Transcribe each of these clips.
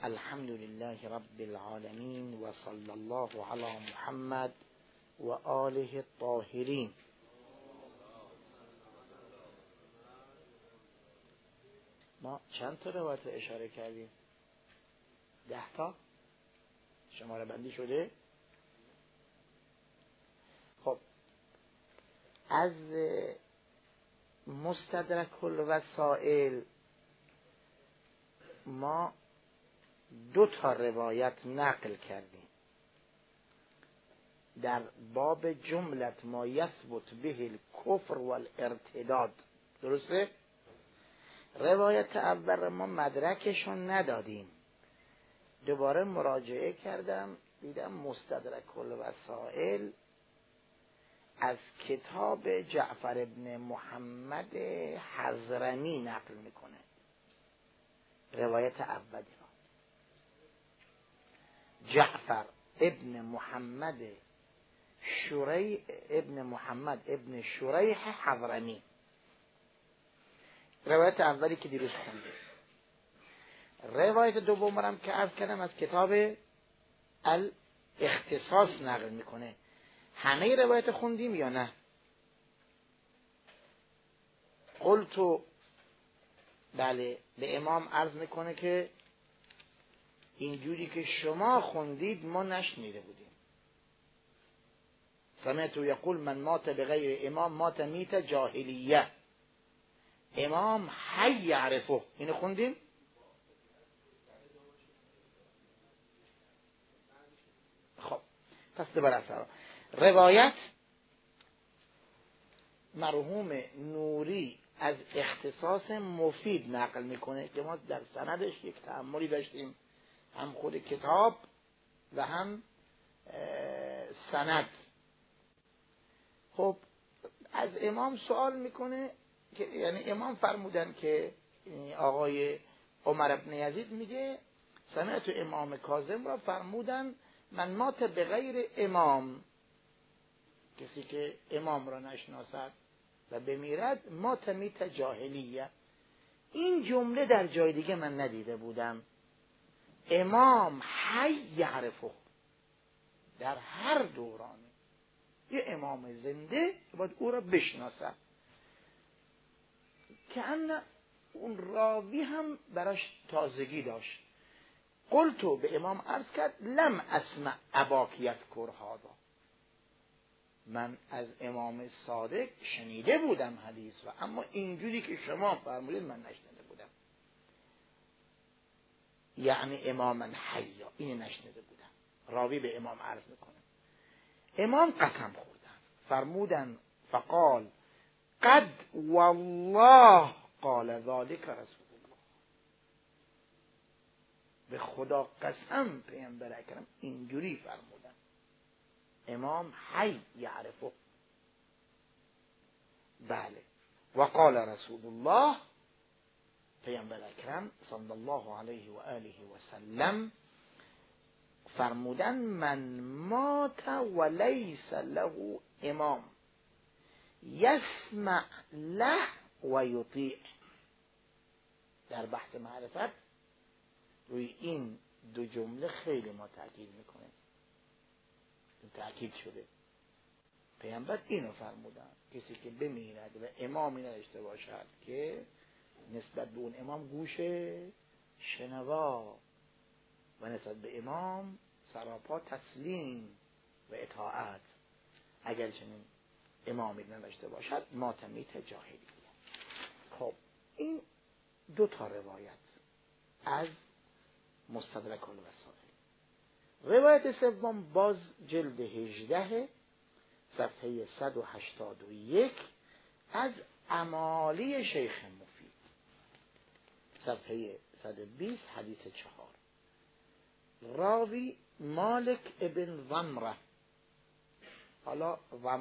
الحمد لله رب العالمين و صلی الله علی محمد و آله الطاهرین. ما چند تا روایت رو اشاره کردیم؟ 10 تا شماره بندی شده. خب از مستدرک الوسائل ما 2 تا روایت نقل کردیم در باب جملت ما یثبت به الکفر والارتداد. درسته؟ روایت اول ما مدرکشون ندادیم، دوباره مراجعه کردم دیدم مستدرک الوسائل از کتاب جعفر ابن محمد حضرمی نقل میکنه روایت اولی را. جعفر ابن محمد ابن شریح حضرمی، روایت اولی که دیروز خونده. روایت دوم هم که عرض کردم از کتاب الاختصاص نقل میکنه. همه روایت خوندیم یا نه؟ قلتو بله، به امام عرض میکنه که اینجوری که شما خوندید ما نشنیده بودیم. سمعت یقول من مات بغیر امام مات میت جاهلیه. امام حی یعرفه، اینو خوندیم؟ خب پس دوباره اثر روایت مرحوم نوری از اختصاص مفید نقل میکنه که ما در سندش یک تأملی داشتیم، هم خود کتاب و هم سند. خب از امام سوال میکنه که یعنی امام فرمودن که آقای عمر بن یزید میگه سمعت امام کاظم را فرمودن من مات بغیر امام، کسی که امام را نشناسد و بمیرد مات میت جاهلیه. این جمله در جای دیگه من ندیده بودم. امام حی یعرفه، در هر دورانی یه امام زنده باید او را بشناسد که اون راوی هم براش تازگی داشت. قلتو به امام عرض کرد لم اسمع اباک یذکر هذا، من از امام صادق شنیده بودم حدیث و اما اینجوری که شما فرمودید من نشنیده بودم. یعنی اماما حیا، این نشنیده بودم. راوی به امام عرض میکنه. امام قسم خوردن فرمودن فقال قد والله قال ذلك رسول الله، به خدا قسم پیامبر اکرم اینجوری فرمودن. امام حی یعرفه. بله. و قال رسول الله، پیامبر اکرم صلی الله علیه و آله و سلم فرمودن من مات و لیس له امام یسمع له و یطیع. در بحث معرفت روی این 2 جمله خیلی ما تاکید میکنه، تاکید شده. پیامبر اینو فرمودن کسی که بمیرد و امامی نداشته باشد که نسبت به اون امام گوش شنوا و نسبت به امام سراپا تسلیم و اطاعت، اگر چنین امامی نداشته باشد ماتمیت جاهلیه. خب این 2 تا روایت از مستدرک الوسائل. روایت سوم باز جلد 18 صفحه 181 از امالی شیخ مفید، صفحه 120 حدیث 4. راوی مالک ابن ضمره. حالا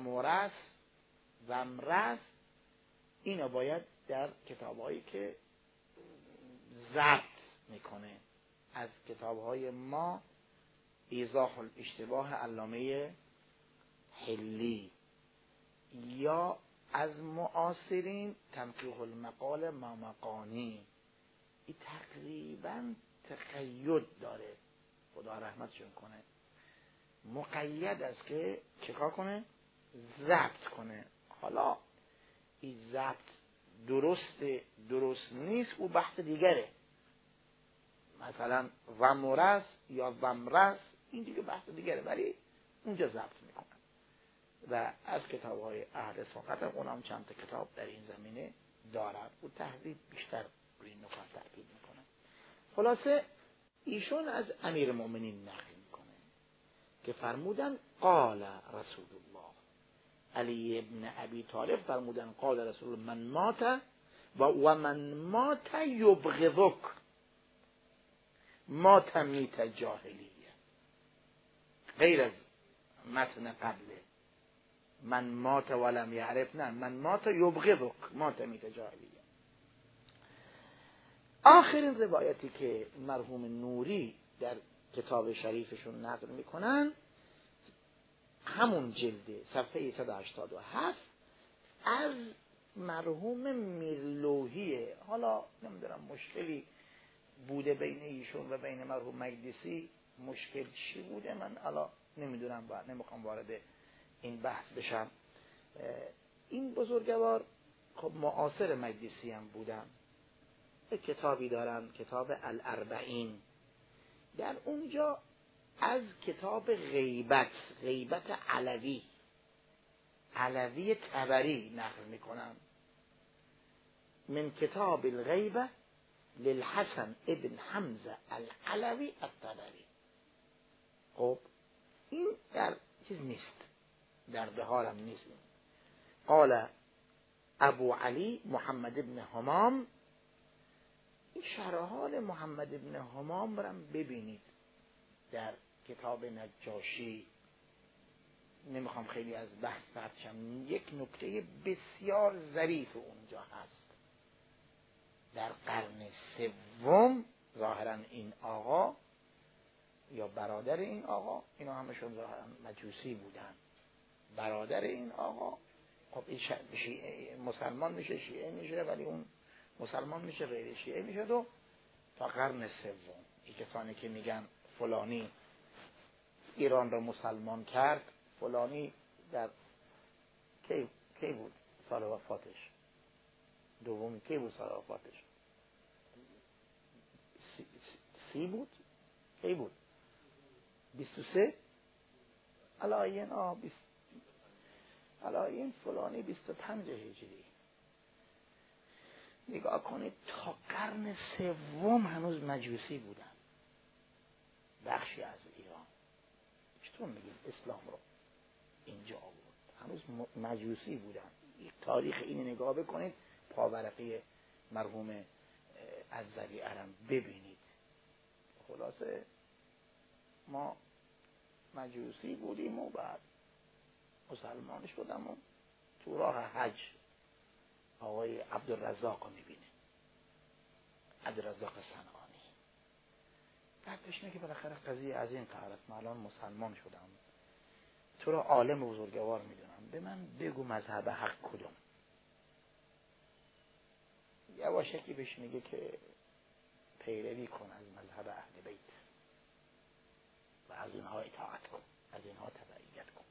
ضمرس اینو باید در کتابهایی که ضبط میکنه از کتابهای ما ایضاح الاشتباه علامه حلی یا از معاصرین تنقیح المقال مامقانی، این تقریبا تقید داره، خدا رحمتشون کنه، مقید است که چکار کنه؟ ضبط کنه. حالا این ضبط درست نیست، او بحث دیگره. مثلا ومرس یا ومرس این دیگه بحث دیگره، ولی اونجا ضبط میکنن و از کتاب‌های اهل سنت اونم چند تا کتاب در این زمینه دارد و تحقیق بیشتر روی این نکات تاکید میکنه. خلاصه ایشون از امیرالمؤمنین نقل میکنه که فرمودن قال رسول الله، علی ابن ابی طالب فرمودن قال رسول الله من مات و من مات یبغضک مات میت جاهلیه، غیر از متن قبله من مات ولم یعرف، نه من مات یبغضک مات میت جاهلیه. آخرین روایتی که مرحوم نوری در کتاب شریفشون نقل میکنن همون جلد صفحه 187 از مرحوم میرلوحیه. حالا نمیدونم مشکلی بوده بین ایشون و بین مرحوم مجلسی، مشکل چی بوده من حالا نمیدونم و نمیخوام وارد این بحث بشم. این بزرگوار خب معاصر مجلسی هم بودن، یک کتابی دارن کتاب الاربعین، در اونجا از کتاب غیبت علوی طبری نقل میکنن، من کتاب الغیبه للحسن ابن حمزه العلوی الطبری. خب این در چیز نیست، در بهارم نیست. قال ابو علی محمد ابن همام، این شرح حال محمد ابن همام را ببینید در کتاب نجاشی. نمیخوام خیلی از بحث پرچم، یک نکته بسیار ظریف اونجا هست. در قرن سوم ظاهرا این آقا یا برادر این آقا، اینا همشون ظاهرا مجوسی بودن، برادر این آقا خب این مسلمان میشه شیعه میشه، ولی اون مسلمان میشه غیر شیعه میشه. تا قرن سوم این کسانی که میگن فلانی ایران را مسلمان کرد، فلانی در کی بود سال وفاتش؟ دومی کی بود سال وفاتش؟ سی بود؟ کی بود؟ 23 علایین فلانی 25 هجری. نگاه کنید تا قرن سوم هنوز مجوسی بودن بخشی از ایران. چطور میگیم اسلام رو اینجا آورد؟ هنوز مجوسی بودن. تاریخ این نگاه بکنید، پاورقی مرحوم عزوی ارم ببینید. خلاصه ما مجوسی بودیم و بعد مسلمان شدم و تو راه حج آقای عبدالرزاق رو میبینه، عبدالرزاق صنعانی. بعد بهش میگه بالاخره قضیه از این قرار است، من الان مسلمان شدم، تو را عالم بزرگوار میدونم، به من بگو مذهب حق کدوم؟ یواشکی بهش میگه که پیروی کن از مذهب اهل بیت و از اینها اطاعت کن، از اینها تبعیت کن.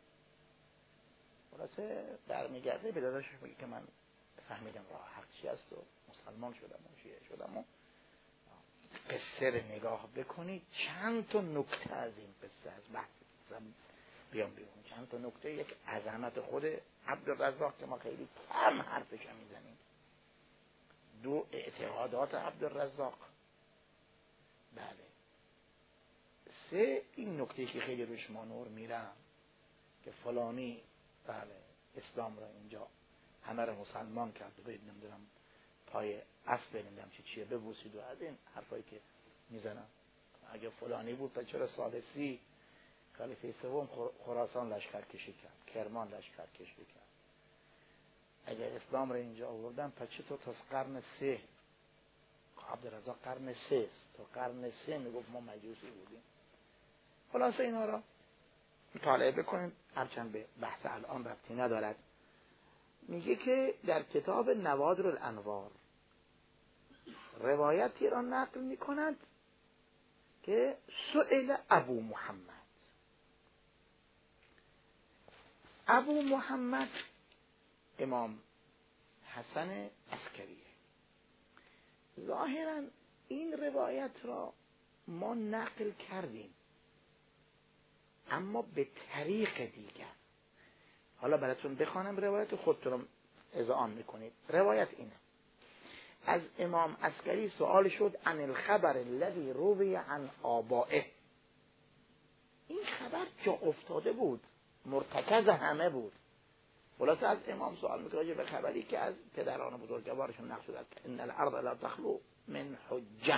خلاصه برمیگرده به داداشش میگه که من فهمیدم راه حق چی است و مسلمان شدم و شیعه شدم. و قصه رو نگاه بکنید، چند تا نکته از این قصه از بحث بیام بیرون، چند تا نکته. یک عظمت خود عبدالرزاق که ما خیلی کم حرفش میزنیم، دو اعتقادات عبدالرزاق، بله، سه این نکته که خیلی روش ما نور میرم که فلانی بله اسلام را اینجا همه را مسلمان کرد و باید نمیدونم پای اسب نمیدونم چیه ببوسید و از این حرفایی که میزنم. اگه فلانی بود پس چرا سال 30 خلیفه سوم خراسان لشکر کشی کرد، کرمان لشکر کشی کرد؟ اگر اسلام را اینجا آوردن پس چطور تا قرن 3 عبدالرزاق قرن 3 تا قرن 3 میگفت ما مجوسی بودیم. خلاصه اینا را مطالعه بکنید، هرچند به بحث الان ربطی ندارد. میگه که در کتاب نوادر الانوار روایتی را نقل میکند که سئل ابو محمد. ابو محمد امام حسن عسکریه. ظاهرا این روایت را ما نقل کردیم اما به طریق دیگر. حالا براتون بخوانم روایت، خودتون اذعان میکنید. روایت اینه: از امام عسکری سوال شد عن الخبر الذي روی عن آبائه. این خبر جا افتاده بود، مرتکز همه بود. خلاصه از امام سوال میکنه راجع به خبری که از پدران بزرگوارشون نقل شده: ان الارض لا تخلو من حجه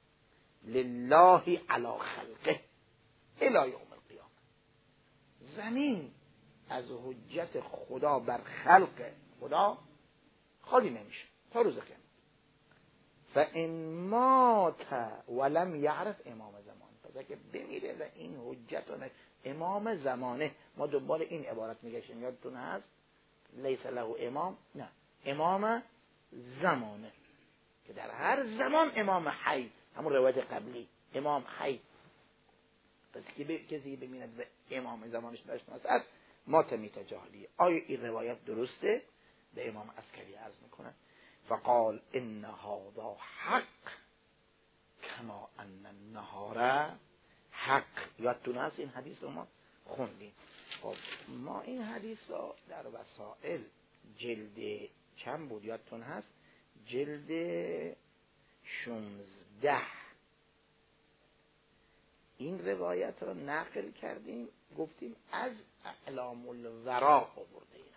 لله علی خلقه الی یوم القیامه. زمین از حجت خدا بر خلق خدا خالی نمیشه تا روز قیامت. فان مات ولم یعرف امام زمان، پس اگه بمیره و این حجت امام زمانه، ما دنبال این عبارت میگشیم، یادتون هست لیس له امام، نه امام زمانه، که در هر زمان امام حی، همون روایت قبلی امام حی. پس که کسی بمیند و امام زمانش نشناسد مات میت جاهلیه. آیا این روایت درسته؟ به امام عسکری عرض میکنه فقال ان هذا حق کما ان النهار حق. یادتون هست این حدیث رو ما خوندیم. خب ما این حدیث رو در وسائل جلد چند بود یادتون هست؟ جلد 16 این روایت رو نقل کردیم، گفتیم از اعلام الورا آورده اینا.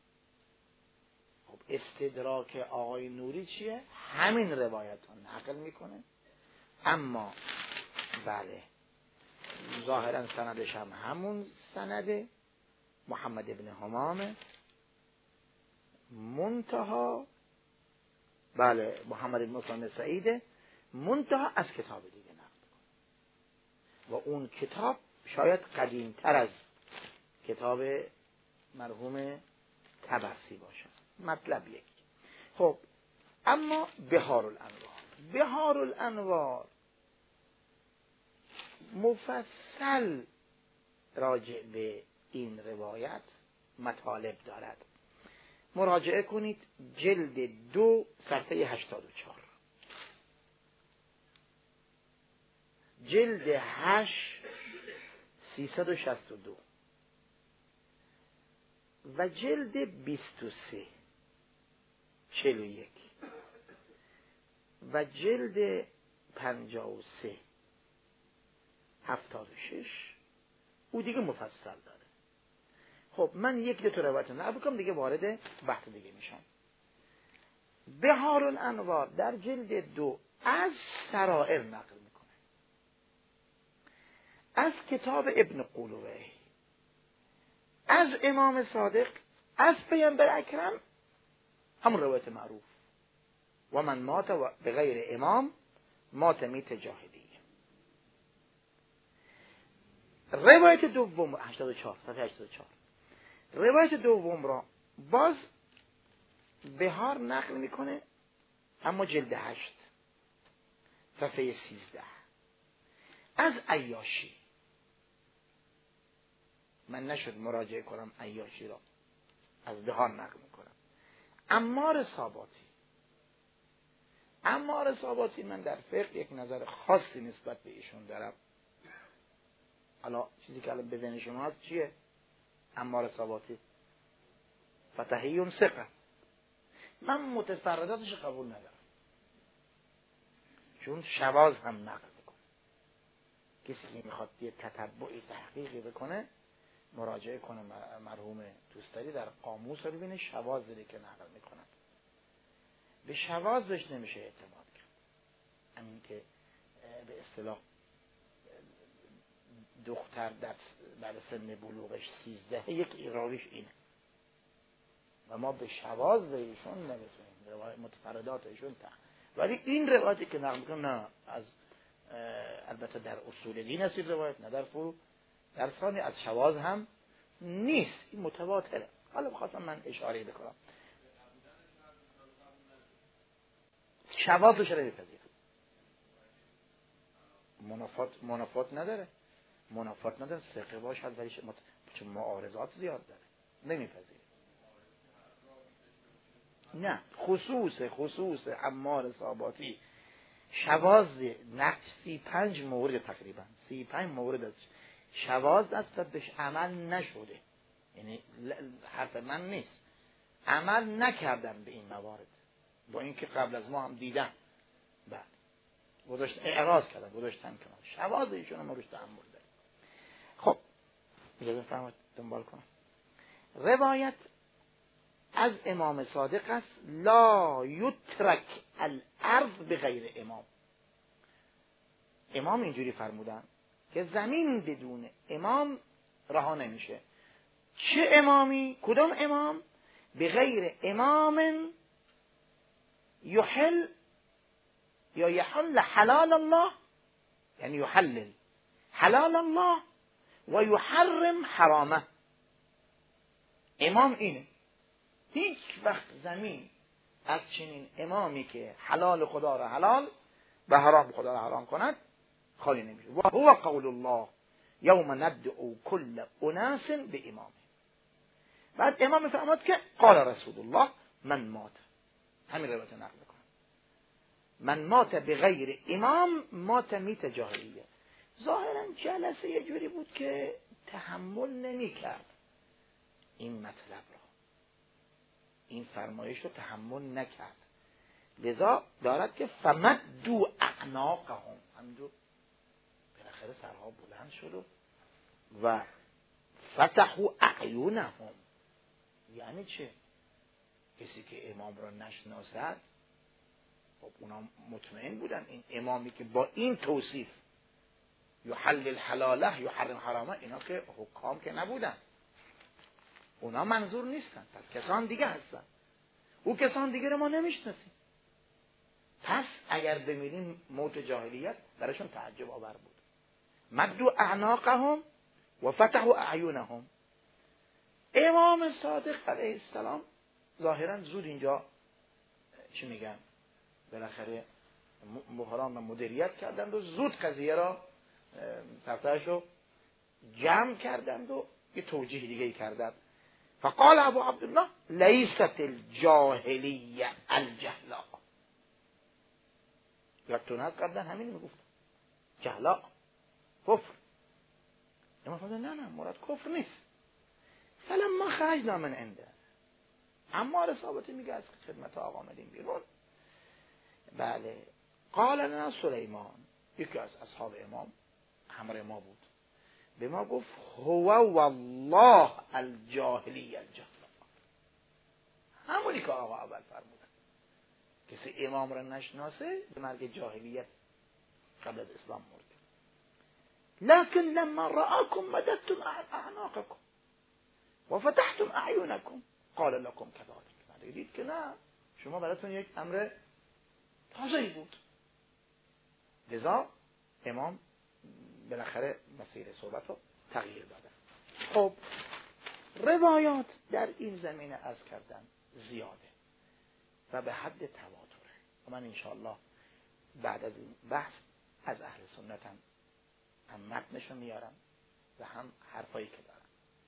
خب استدراک آقای نوری چیه؟ همین روایت رو نقل میکنه، اما بله ظاهرا سندش هم همون سنده، محمد ابن همامه، منتها بله محمد ابن مسلم سعیده، منتها از کتاب دیگه نقل کنه و اون کتاب شاید قدیمتر از کتاب مرحوم طبرسی باشه. مطلب یک. خب اما بهار الانوار مفصل راجع به این روایت مطالب دارد. مراجعه کنید جلد 2 صفحه 84، جلد 8 362 و جلد 23 41 و جلد 53 76 او دیگه مفصل داره. خب من یک دو تا روایت نقل کنم دیگه وارد بحث دیگه میشم. بهار الانوار در جلد 2 از سرائر نقل میکنه، از کتاب ابن قلوه، از امام صادق، از پیامبر اکرم، همون روایت معروف و من مات به غیر امام مات میت جاهلیه. روایت دوم 84 صفحه 84 روایت دوم را باز بهار نقل میکنه، اما جلد 8 صفحه 13 از عیاشی. من نشد مراجعه کنم عیاشی را، از بهار نقل میکنم. عمار صاباتی من در فقه یک نظر خاصی نسبت به ایشون دارم. حالا چیزی که الان به ذهن شما هست چیه؟ عمار صاباتی فتحیون ثقه. من متفرداتش قبول ندارم، چون شواذ هم نقل میکنه. کسی که میخواد یه تتبعی تحقیقی بکنه مراجعه کنه مرحوم توستری در قاموس رو ببینه شواذ داره که نقل میکنن. به شواذش نمیشه اعتماد کرد. همین که به اصطلاح دختر در سن بلوغش 13 یک ایراریش اینه و ما به شواذ ایشون نمیتونیم، روایت متفردات ایشون ولی این روایتی که نقل میکنم نه از البته در اصول دین است روایت، نه در فروع، در ثانی از شواذ هم نیست، این متواتره. حالا بخواستم من اشاره بکنم شواذش رو بپذیر، منافات نداره، ثقه باشد ولی چون معارضات زیاد داره نمیپذیره. نه خصوص عمار صاباتی شواذ نقش 35 مورد تقریبا 35 مورد از شواذ است و بهش عمل نشده، یعنی حرف من نیست، عمل نکردن به این موارد، با اینکه قبل از ما هم دیدن بعد گذاشت اعراض کردن گذاشتن کنار، شواذ ایشون ما روش تحمل داریم. خب اجازه فرمایید دنبال کنم. روایت از امام صادق است لا یترک الارض بغیر امام. امام اینجوری فرمودن که زمین بدون امام رها نمیشه. چه امامی؟ کدام امام؟ بغیر امام یحل یا یحل حلال الله، یعنی یحلل حلال الله و یحرم حرامه. امام اینه، هیچ وقت زمین از چنین امامی که حلال خدا را حلال و حرام خدا را حرام کند خالی نمیشه. و هو قول الله یوم ندعو کل اناس به امامه. بعد امام فرمود که قال رسول الله من مات، همین روایت نقل میکنم، من مات بغیر امام مات میت جاهلیه. ظاهرا جلسه یه جوری بود که تحمل نمیکرد این مطلب را، این فرمایش رو تحمل نکرد، لذا دارد که فمدوا اعناقهم، همینجور بالاخره سرها بلند شد و فتحوا اعینهم. یعنی چه؟ کسی که امام را نشناسد، خب اونا مطمئن بودن این امامی که با این توصیف یحلل الحلاله یحرم حرامه، اینا که حکام که نبودن، اونا منظور نیستن، پس کسان دیگه هستن، او کسان دیگه رو ما نمیشناسیم. پس اگر بمیریم موت جاهلیت براشون تعجب آور بود. مدوا اعناقهم و فتحوا اعینهم. امام صادق علیه السلام ظاهرا زود اینجا چی میگن بالاخره بحران و مدیریت کردند و زود قضیه را تفتحشو جمع کردند و یه توجیه دیگه کردند. فقال ابو عبدالله لیست الجاهلیه الجهلاء. یادتون هست قبلا همین میگفت جهلاء کفر. اما فرمود نه مراد کفر نیست. فلما خرجنا من عنده، عمار ثابتی میگه از خدمت آقا آمدیم بیرون، بله، قال لنا سلیمان، یکی از اصحاب امام همراه ما بود، به ما گفت هو والله الجاهلی الجهلاء. همونی که آقا اول فرمودن، کسی امام را نشناسه به مرگ جاهلیت قبل از اسلام مرده. لكن لما رآكم مددتم اعناقكم و فتحتم اعینکم قال لكم كذلك. دید که نه، شما براتون یک امر تازه‌ای بود، لذا امام بالاخره مسیر صحبت رو تغییر دادن. خب روایات در این زمینه عرض کردن زیاده و به حد تواتره و من انشاءالله بعد از این بحث از اهل سنت هم متنشو میارم و هم حرفایی که دارم.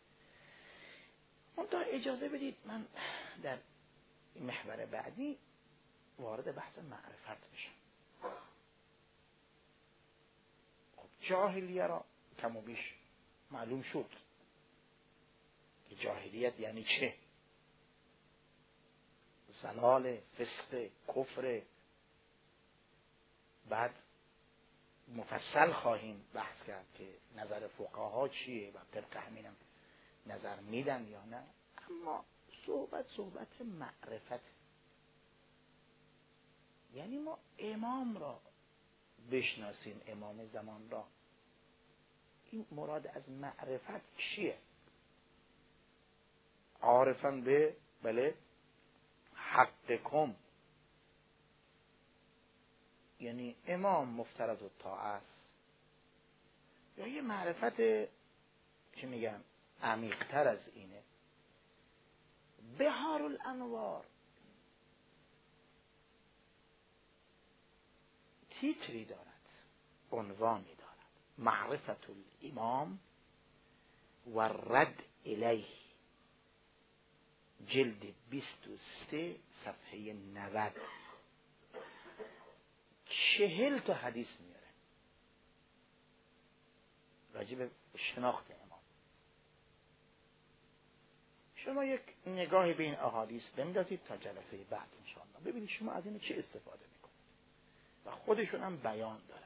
منتها اجازه بدید من در این محور بعدی وارد بحث معرفت بشم. خب جاهلیه را کم و بیش معلوم شد که جاهلیت یعنی چه، ضلال، فسق، کفر. بعد مفصل خواهیم بحث کرد که نظر فقها چیه و طبق همینم نظر میدن یا نه. اما صحبت معرفت، یعنی ما امام را بشناسیم، امام زمان را. این مراد از معرفت چیه؟ عارفن به بله حقکم، یعنی امام مفترض الطاعه است، یا یه معرفت چی میگن عمیق‌تر از اینه؟ بحار الانوار تیتری دارد، عنوانی دارد، معرفت الامام و رد الیه، جلد 23 صفحه 90. 40 تا حدیث میاره راجع به شناخت امام. شما یک نگاهی به این احادیث بندازید تا جلسه بعد انشاءالله، ببینید شما از این چه استفاده میکنید و خودشون هم بیان دارن.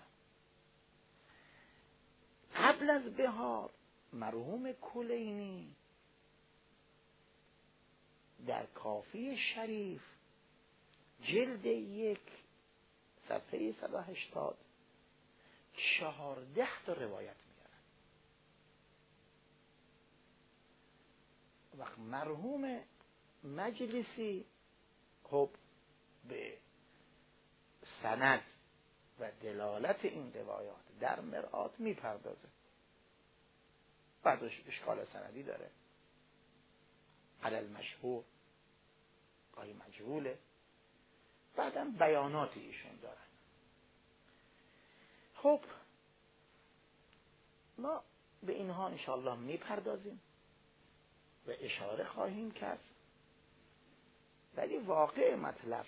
قبل از بهار مرحوم کلینی در کافی شریف جلد 1 صفحه 180 14 تا روایت میارن. وقت مرحوم مجلسی خب به سند و دلالت این روایات در مرآت میپردازه، بعدش اشکال سندی داره، علل مشهور گاهی مجهوله، بعدم بیاناتی ایشون دارن. خب ما به اینها انشاءالله میپردازیم و اشاره خواهیم کرد، ولی واقع مطلب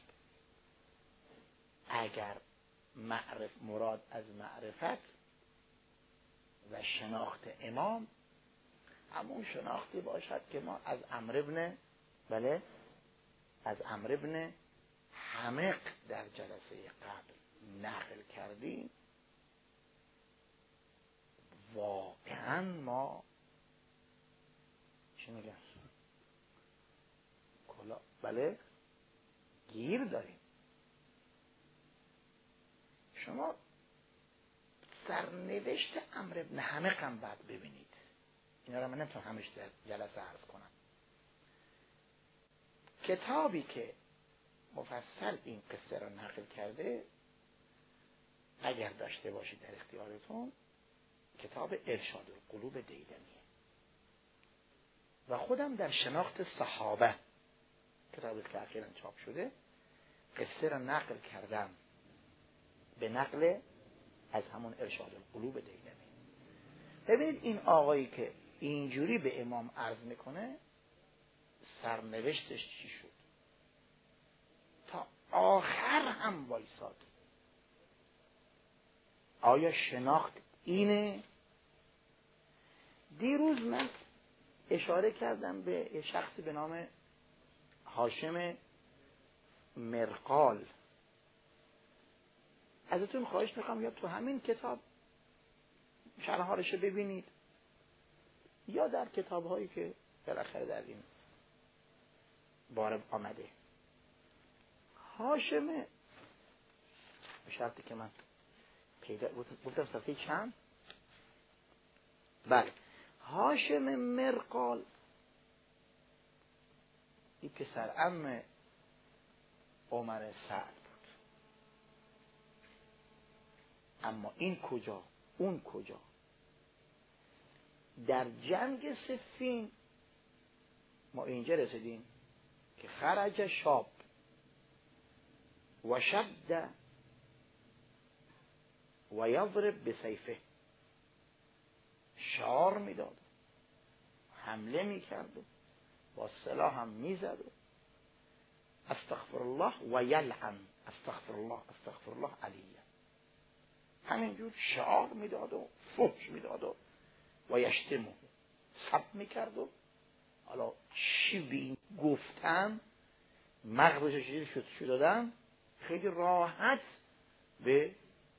اگر مراد از معرفت و شناخت امام همون شناختی باشد که ما از عمرو بن حمق در جلسه قبل نقل کردیم، واقعا ما چی میگن گیر داریم. شما سرنوشت عمرو بن حمق هم بعد ببینید، اینا رو من نمیتونم همش در جلسه عرض کنم. کتابی که مفصل این قصه را نقل کرده اگر داشته باشید در اختیارتون، کتاب ارشاد القلوب دیلمیه و خودم در شناخت صحابه، کتابی که اخیراً چاپ شده، قصه را نقل کردم به نقل از همون ارشاد القلوب دیلمی. ببینید این آقایی که اینجوری به امام عرض میکنه سرنوشتش چی شد، تا آخر هم وایساد. آیا شناخت اینه؟ دیروز من اشاره کردم به یه شخصی به نام هاشم مرقال. ازتون خواهش میکنم یا تو همین کتاب شرحالش ببینید یا در کتاب هایی که بالاخره در این باره آمده. هاشم، به شرطی که من پیدا بودم صفحه چند؟ بله، هاشم مرقال این پسر عم عمر سعد بود. اما این کجا اون کجا؟ در جنگ صفین ما اینجا رسیدیم که خرج شاب و شد و یضرب بسیفه، شعار میداد، حمله میکرد و با سلاح هم میزد و استغفر الله و یلعن استغفر الله علیه، همینجور شعار میداد و فحش میداد و یشتمه، سب میکرد و حالا چی بین گفتم مغزش شیر شد دادم، خیلی راحت به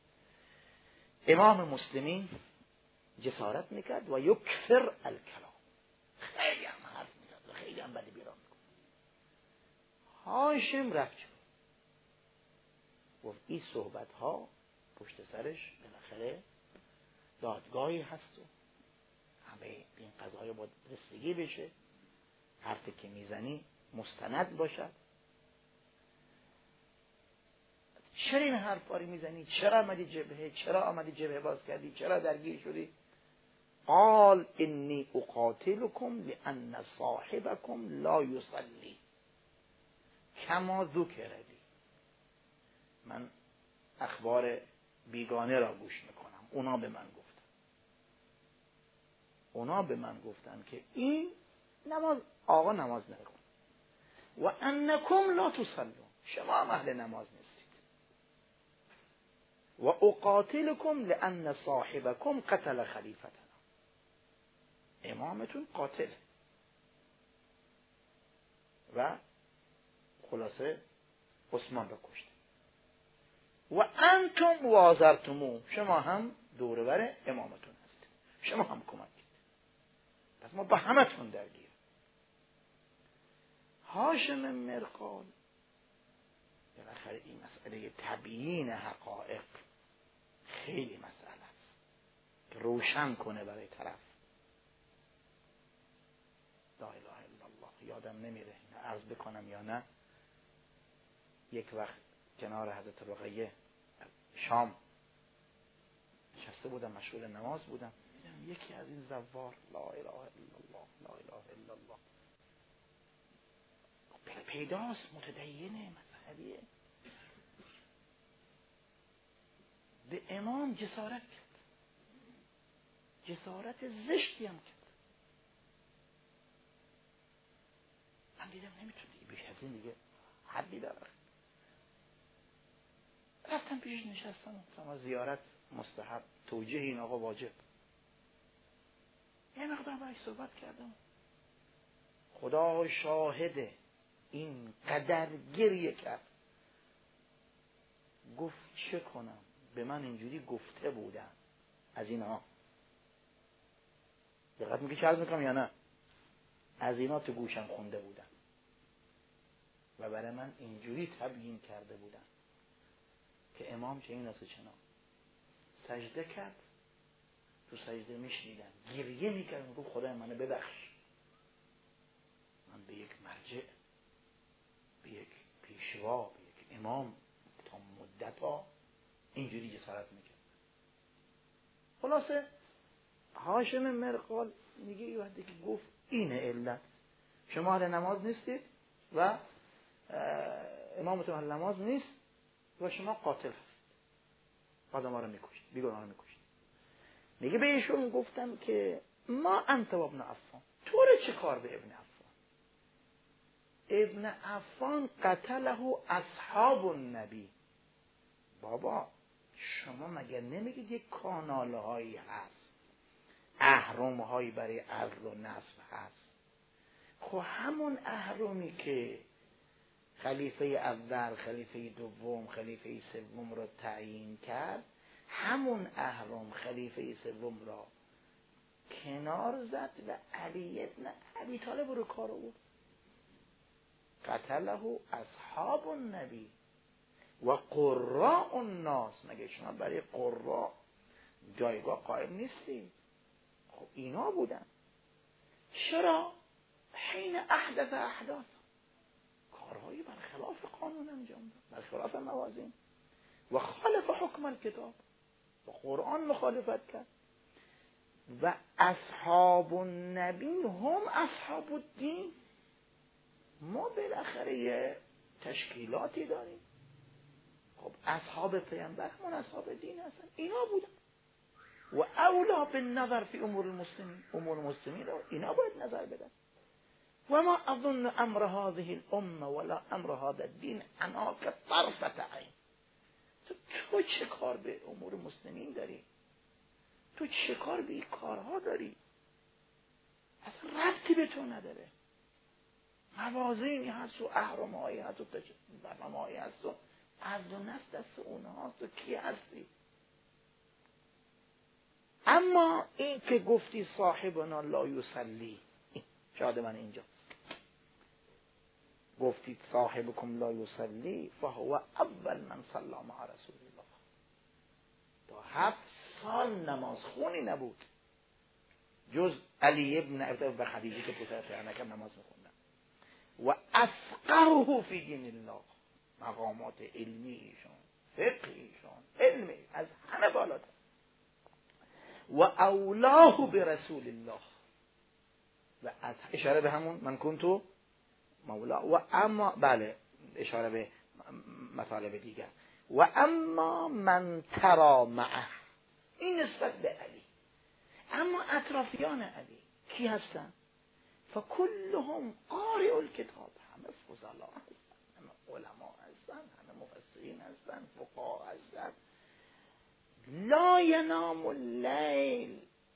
امام مسلمین جسارت میکرد و یکثر الکلام، خیلی هم حرف میزد و خیلی هم بدی بیران میکرد. هاشم رفت گفت این صحبت ها پشت سرش بالاخره دادگاهی هست و همه این قضایا باید رسیدگی بشه، حرفی که میزنی مستند باشد. چرا این حرفا رو میزنی؟ چرا آمدی جبهه؟ چرا آمدی جبهه باز کردی؟ چرا درگیر شدی؟ قال انی اقاتلکم لان صاحبکم لا یصلی کما ذکر لی. من اخبار بیگانه را گوش میکنم اونا به من گفتن که این نماز آقا نماز نکن و انکم لا تصلون، شما هم اهل نماز نیستید. و اقاتلکم لان صاحبکم قتل خلیفتنا، امامتون قاتل و خلاصه عثمان را کشت. و انتم وازرتمو، شما هم دوربر امامتون هستید، شما هم کمک کنید، پس ما با همتون درگیر. هاشم مرقال بالاخره این مسئله تبیین حقایق خیلی مسئله است که روشن کنه برای طرف. لا اله الا الله. یادم نمیره عرض بکنم یا نه، یک وقت کنار حضرت رقیه شام نشسته بودم، مشغول نماز بودم، دیدم یکی از این زوار لا اله الا الله لا اله الا الله پیداست، متدینه، مذهبیه، به امام جسارت کرد، جسارت زشتی هم کرد. من دیدم نمیتونه بیش از این دیگه حدی داره. رفتم پیش نشستم، گفتم زیارت مستحب، توجیه این آقا واجب. یه مقدار باهاش صحبت کردم، خدا شاهده این قدر گریه کرد. گفت چه کنم، به من اینجوری گفته بودن از اینها. دقت میگی چه عرض میکنم یا نه؟ از اینا تو گوشم خونده بودن و برای من اینجوری تبیین کرده بودن که امام چه این است چنا. سجده کرد، تو سجده میشنیدن گریه میکرد، میگفت خدای منو ببخش، من به یک مرجع، به یک پیشوا، به یک امام تا مدت‌ها اینجوری جسارت میکرد. خلاصه هاشم مرقال میگه یه وقتی که گفت اینه علت، شما اهل نماز نیستید و امامتون اهل نماز نیست و شما قاتل هستید، آدم‌ها رو میکشید، بیگناها رو میکشید. میگه به ایشون گفتم که ما انت و ابن عفان، تو رو چه کار به ابن عفان؟ ابن عفان قتله اصحاب النبی. بابا شما مگر نمیگید یک کانال هایی هست، اهرم هایی برای عزل و نصب هست؟ خب همون اهرمی که خلیفه اول، خلیفه دوم، خلیفه سوم را تعیین کرد، همون اهرم خلیفه سوم را کنار زد و علی ابن ابی طالب رو کار آورد. قتله اصحاب النبی و قراء الناس. مگه شما برای قراء جایگاه قائم نیستی؟ خب اینا بودن. چرا؟ حین احداث کارهایی برخلاف قانون انجام داد، برخلاف موازین و خالف حکم الکتاب، با قرآن مخالفت کرد. و اصحاب النبی هم اصحاب الدین. ما بالاخره یه تشکیلاتی داریم، خب اصحاب پیامبر همون اصحاب دین هستن، اینا بودن. و اولا بالنظر فی امور المسلمین، امور المسلمین رو اینا باید نظر بدن. و ما اظن امر هذه الامه ولا امر هذا الدین عناک طرفة عین. تو چه کار به امور مسلمین داری؟ تو چه کار به این کارها داری؟ اصلا ربطی به تو نداره. موازینی هست و اهرم‌هایی هست و برنامه‌هایی هست و عرض و نصب دست اونهاست و کی هستی؟ اما این که گفتی صاحبنا لا یصلی، شاید من اینجاست، گفتید صاحبکم لا یصلی فهو اول من صلی مع رسول الله. تا 7 سال نماز خونی نبود جز علی ابن ابی خدیجه که پسر پیامبر نماز میخوندن. و افقهه فی دین الله، مقامات علمی ایشان، فقه ایشان، علم از همه بالاتر. و اولاه برسول الله، و از اشاره به همون من کنتو مولا. و اما بله اشاره به مطالب دیگر. و اما من ترا معه، این نسبت به علی. اما اطرافیان علی کی هستن؟ فکلهم قارئ الکتاب، همه فضلا هستن، همه علما هستن، همه مفسرین هستن، فقها هستن. لا ینام اللیل،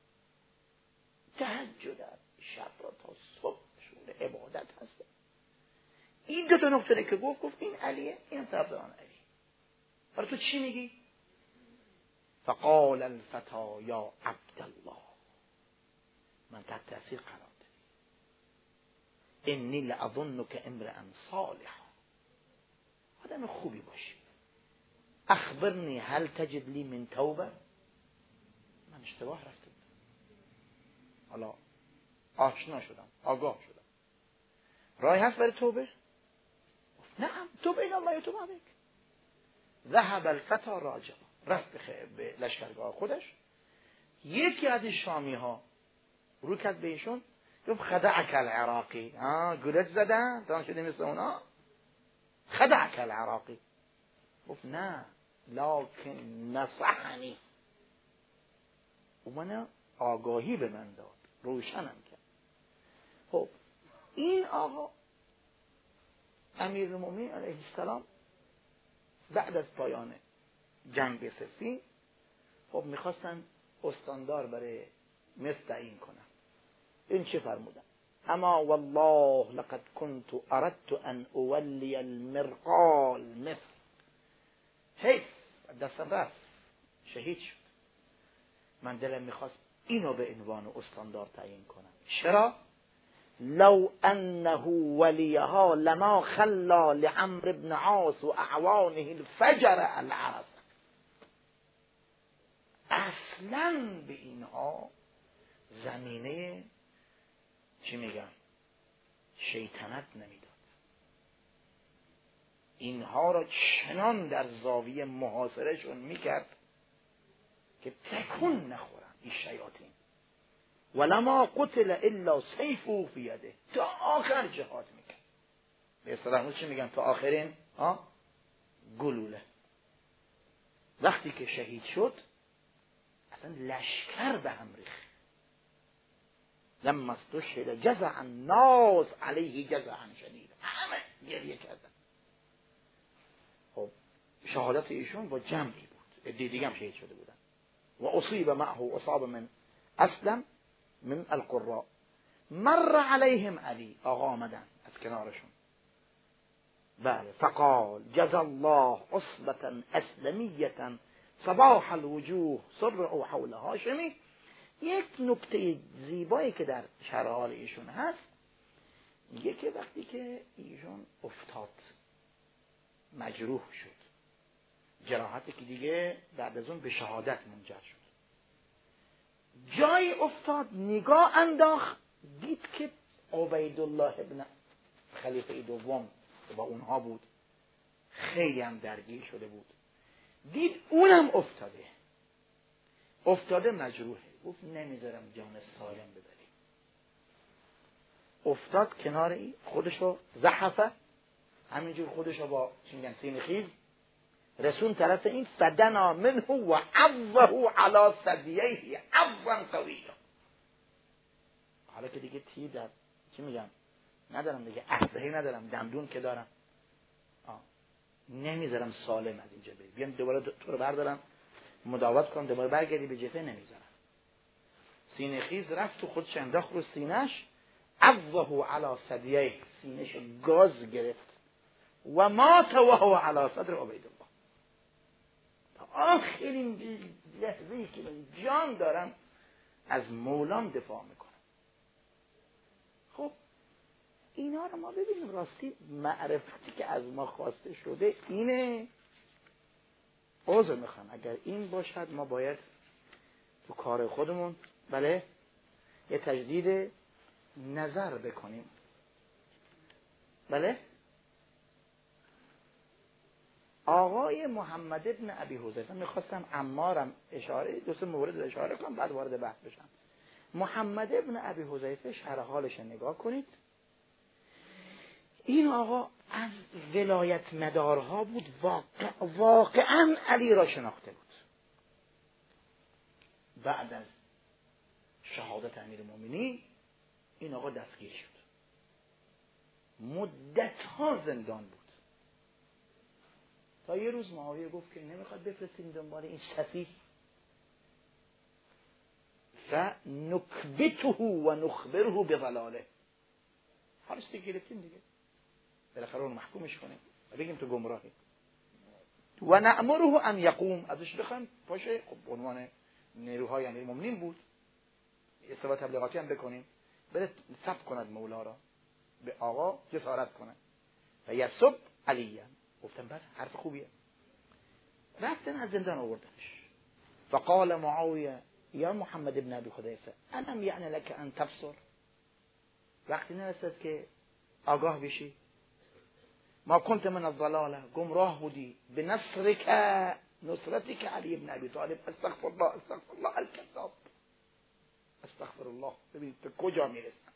تهجد شب را تا صبح شغل عبادت هستن. این دو تا نکته که گفت این علیه، این طرفداران علی. برای تو چی میگی؟ فقال الفتا یا عبدالله، من تحت تاثیر قرار دادی، انی لاظنک امرئا صالحا، آدم خوبی باشی، اخبرنی هل تجد لی من توبه. من اشتباه رفتم، حالا آشنا شدم، آگاه شدم، راهی هست برای توبه؟ نعم، توب الی الله یتوب علیک. ذهب الفتا راجع، رفت به لشکرگاه خودش. یکی از شامی ها رو کرد به ایشون، گفت خدعک العراقی، گولت زدن تا شده مثل اونا، خدعک العراقی. گفت نه لکن نصحنی، و من آگاهی به من داد، روشنم کرد. خب این آقا امیرالمومنین علیه السلام بعد از پایان جنگ صفین، خب میخواستن استاندار برای مصر تعیین کنن. این چه فرمودن؟ اما والله لقد كنت اردت ان اولی المرقال مصر. حیف دستم رفت، شهید شد. من دلم میخواست اینو به عنوان استاندار تعیین کنم. چرا؟ لو انه ولیها لما خلا لعمرو بن عاص و اعوانه الفجر العرض. اصلا به اینها زمینه چی میگن شیطنت نمیداد. اینها را چنان در زاویه محاصرهشون میکرد که تکون نخورن این شیاطین. ولما قتل الا سیفه فی یده، تا آخر جهاد میکرد. به اصطلاح چی میگن؟ تا آخرین گلوله. وقتی که شهید شد اصلا لشکر به هم ریخت. لما استشهد جزع الناس علیه جزعا شدید، همه گریه کردن. خب شهادت ایشون با جمعی بود، عده دیگه هم شهید شده بودن. و اصیب معه اصاب من اسلم من القراء. مر علیهم علی، آقا آمدن از کنارشون. بله، فقال جزا الله عصبة اسلمیة صباح الوجوه سرعوا حول هاشمی. یک نکته زیبایی که در شرح حال ایشون هست، میگه که وقتی که ایشون افتاد، مجروح شد، جراحتی که دیگه بعد از اون به شهادت منجر شد، جای افتاد نگاه انداخت، دید که عبیدالله ابن خلیفه دوم که با اونها بود خیلی هم درگیر شده بود، دید اونم افتاده مجروحه. گفت نمیذارم جان سالم ببری. افتاد کنار این، خودشو زحفه، همینجور خودشو با سینه خیز رسون طرف این، فدنا منه و عوه علی ثدییه عوا قویا. حالا که دیگه تیر در چی میگم ندارم دیگه، اسلحه ندارم، دندون که دارم، نمیذارم سالم از اینجا بری، بیام دوباره تو رو بردارم مداوات کنم، دوباره برگردی به جبهه، نمیذارم. سینه خیز رفت تو خودش انداخت رو سینش، عوه علی ثدییه، سینش گاز گرفت و مات وهو علی صدر عبیدالله. تا آخرین لحظه‌ای که من جان دارم از مولام دفاع میکنم. خب اینا رو ما ببینیم، راستی معرفتی که از ما خواسته شده اینه. عذر میخوام اگر این باشد ما باید تو کار خودمون بله یه تجدید نظر بکنیم. بله آقای محمد ابن ابی حذیفه، میخواستم عمارم اشاره دو سه مورد اشاره کنم بعد وارد بحث بشم. محمد ابن ابی حذیفه شرح حالش نگاه کنید. این آقا از ولایت مدارها بود، واقعا علی را شناخته بود. بعد از شهادت امیرالمومنین این آقا دستگیر شد، مدت‌ها زندان بود، تا یه روز معاویه گفت که نمیخواد بفرستیم دنبال این سفیه، فنکبته و نخبره بضلاله، حالش دیگه گرفتیم دیگه، بالاخره اون محکومش کنیم و بگیم تو گمراهی، و نأمره ان یقوم، ازش بخوایم باشه، خب عنوان نیروهای امیرالمومنین بود، استفاده تبلیغاتی هم بکنیم، بره ثبت کند مولا را، به آقا جسارت کنه و یسب علیه. گفتم بله حرف خوبیه. رفتن از زندان آوردنش، فقال معاویه یا محمد ابن ابی حذیفه الم یعن لك ان تبصر، وقتی نرسد که آگاه بشی، ما کنت من الضلاله، گمراه بودی، به نصرتك علی ابن ابی طالب، استغفر الله استغفر الله الکذاب، استغفر الله. ببینید به کجا میرسن،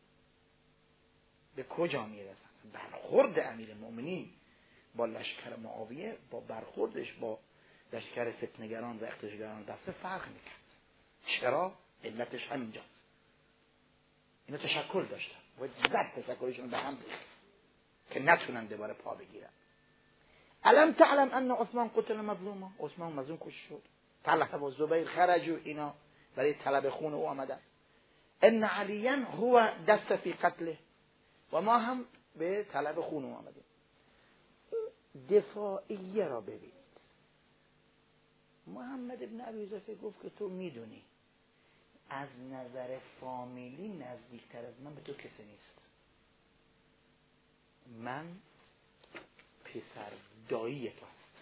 به کجا میرسن. برخورد امیرالمومنین با لشکر معاویه، با برخوردش با لشکر فتنگران و اختشگران دسته فرق میکرد. چرا؟ علتش همینجاست، اینا تشکل داشتن و زد تشکلشون به هم ریخت که نتونن دوباره پا بگیرن. الم تعلم ان عثمان قتل مظلوما، عثمان مظلوم کشته شد، طلحه و زبیر خرجوا، اینا برای طلب خون او آمدن، ان علیا هو دست فی قتله، و ما هم به طلب خون او آمدیم. دفاعیه را ببینید، محمد ابن ابی حذیفه گفت که تو میدونی از نظر فامیلی نزدیکتر از من به تو کسی نیست، من پسر دایی تو هست،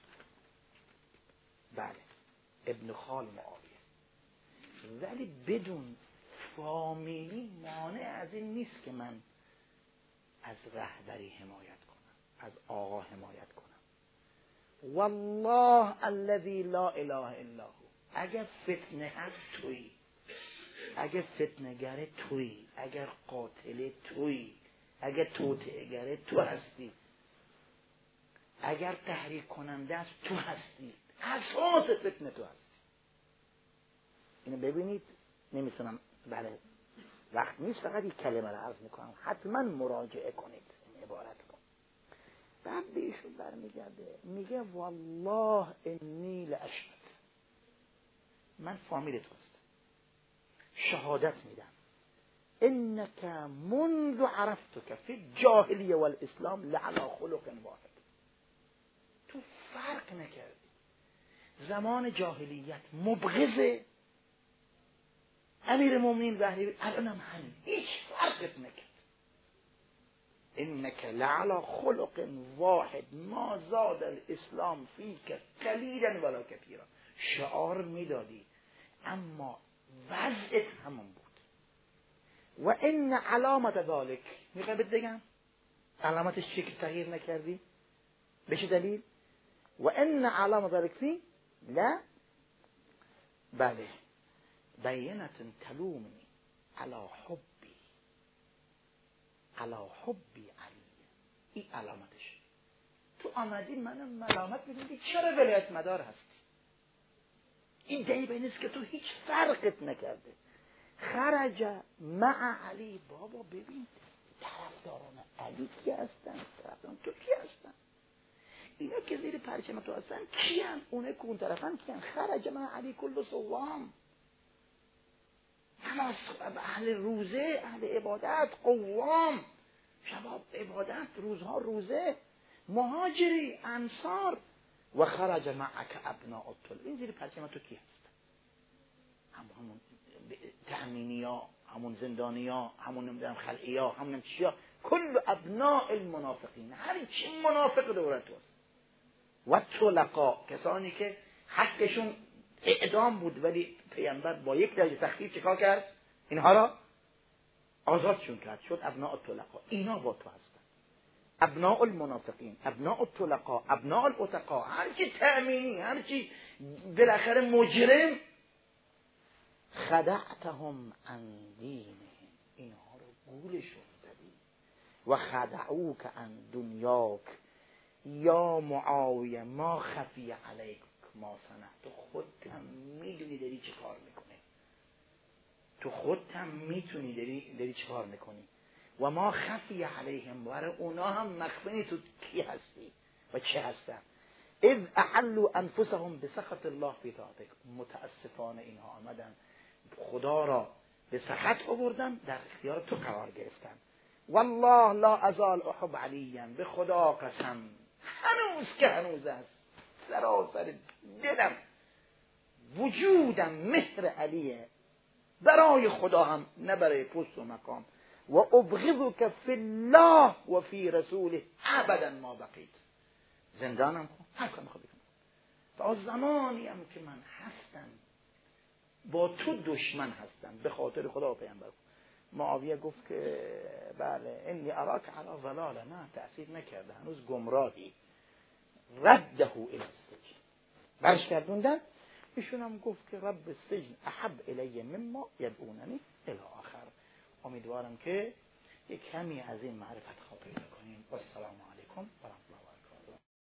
بله ابن خال معاویه، ولی بدون فامیلی مانع از این نیست که من از رهبری حمایت کنم، از آقا حمایت کنم. والله الذی لا اله الا هو، اگر فتنه هست تویی، اگر فتنه‌گر تویی، اگر قاتل تویی، اگر توطئه‌گر تو هستی، اگر تحریک کننده است تو هستی، اساس فتنه تو هستی. اینو ببینید، نمیتونم، بله وقت نیست، فقط یک کلمه رو عرض میکنم، حتما مراجعه کنید این عبارت رو. بعد به ایشون برمیگرده میگه والله انی لاشهد، من فامیل تو هستم، شهادت میدم، انک منذ عرفتک فی الجاهلیه والاسلام لعلی خلق واحد، تو فرق نکردی، زمان جاهلیت مبغض امیرالمومنین و الانم همین، هیچ فرقت نکرد. انک لعلی خلق واحد ما زاد الاسلام فیک قلیلا ولا کثیرا، شعار میدادی اما وضعت همون بود. و ان علامت ذالک، میخوام بهت بگم علامتش چیه که تغییر نکردی، بشه دلیل. و ان علامت ذالک فی لا، بله بینت تلومنی علی حبی علی، این علامتش. تو آمدی منم ملامت میدونی چرا ولایت مدار هستی، این دلیل نیست که تو هیچ فرقت نکرده. خرج مع علی، بابا ببین طرفداران علی کی هستن، طرفداران تو کی هستن، اینا که زیر پرچم تو هستن کیان، اونه که اون طرفن کیان. خرج مع علی کل صوام، نماز، اهل روزه، اهل عبادت، قوام، شباب عبادت، روزها روزه، مهاجری، انصار. و خرج معک ابناء الطل، این زیر پرچم تو کی هست، همون تأمینی ها، همون زندانی ها، همون نمیدونم خلعی ها، همون چیا، کل ابناء المنافقین، هر چی منافق دورت هست. و طلقا، کسانی که حقشون اعدام بود ولی پیامبر با یک درجه تخفیف چیکار کرد، اینها را آزادشون کرد، شد ابناء الطلقا. اینا با تو هستن، ابناء المنافقین، ابناء الطلقا، ابناء الاتقا، هر چی تأمینی، هر چی بالاخره مجرم. خدعتهم عن دینهم، اینها رو گولشون زدی. و خدعوک عن دنیاک یا معاویه ما خفی علیک ما صنع. تو خودت هم میدونی داری چه کار میکنی، تو خودت هم میتونی داری چه کار میکنی. و ما خفی علیهم، برای اونا هم مخفی تو کی هستی و چه هستن. اذ احلوا انفسهم بسخط الله فی طاعتک، متاسفانه اینها آمدن خدا را به سخط آوردن، در اختیار تو قرار گرفتن. والله لا ازال احب علیا، به خدا قسم هنوز که هنوز است، سراسر دلم وجودم مهر علیه برای خدا هم نه برای پست و مقام. و ابغضک فی الله و فی رسوله ابدا ما بقیت، زندانم کن، هر کاری میخوای بکن، تا زمانی هم که من هستم با تو دشمن هستم به خاطر خدا و پیامبر. معاویه گفت که بله انی اراک علی ضلال، نه تأثیر نکرده، هنوز گمراهی. رده الی السجن، برش گردوندن. ایشون هم گفت که رب السجن احب الی مما یدعوننی الی آخر. امیدوارم که یک کمی از این معرفت ها پیدا کنیم.